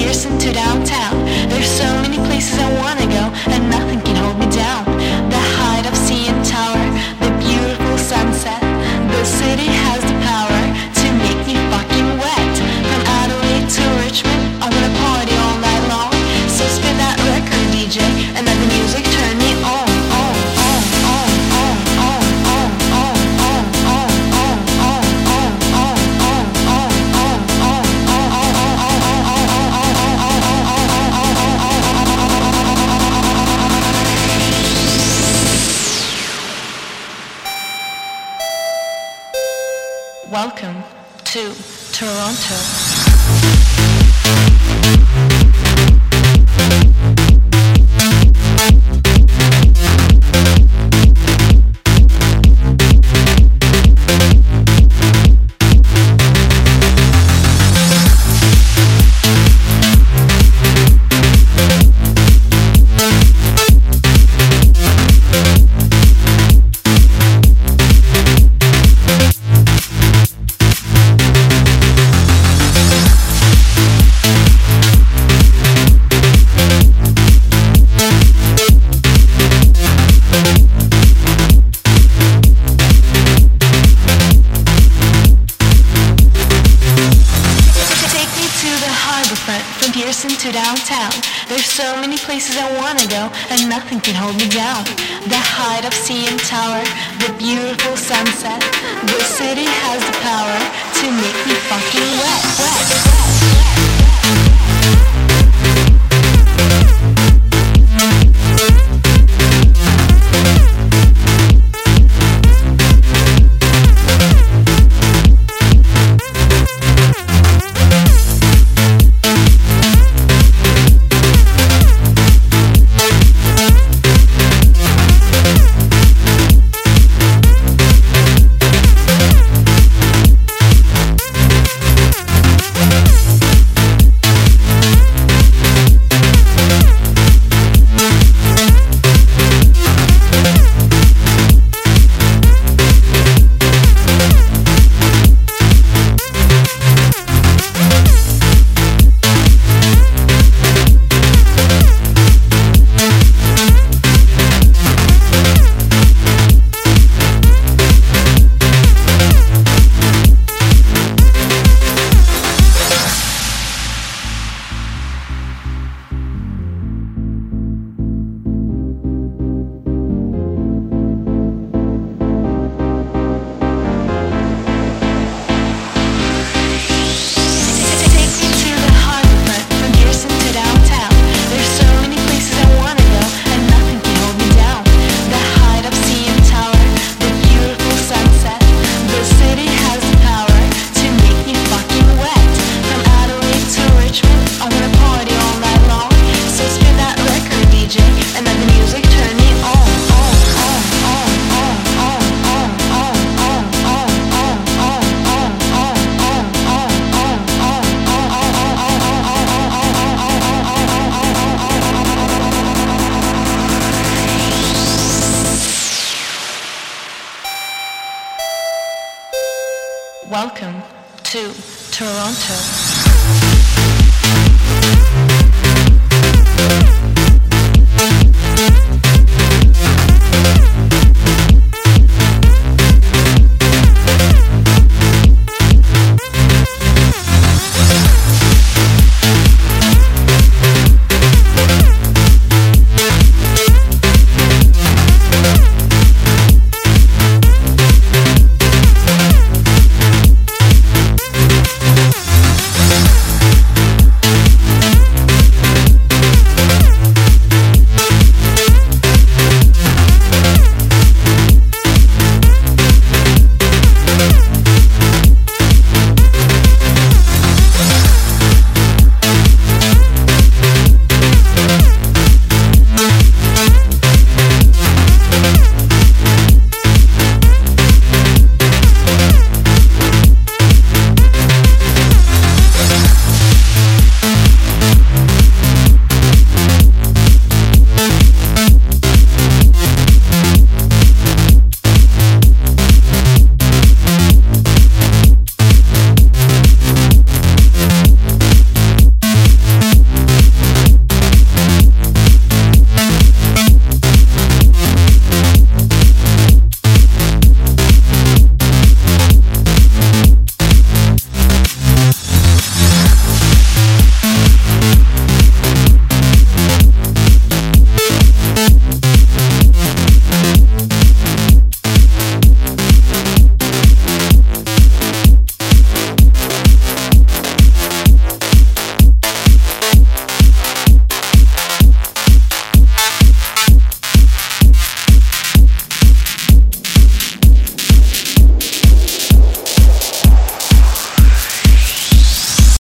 Pearson to downtown. There's so many places I wanna go, and nothing can hold me down. The height of CN Tower, the beautiful sunset. The city has the power to make me fucking wet. From Adelaide to Richmond, I wanna party all night long. So spin that record, DJ, and let the music turn me on. Welcome to Toronto. From Pearson to downtown, there's so many places I wanna go, and nothing can hold me down. The height of CN Tower, the beautiful sunset. The city has the power to make me fucking wet, wet, wet. Welcome to Toronto.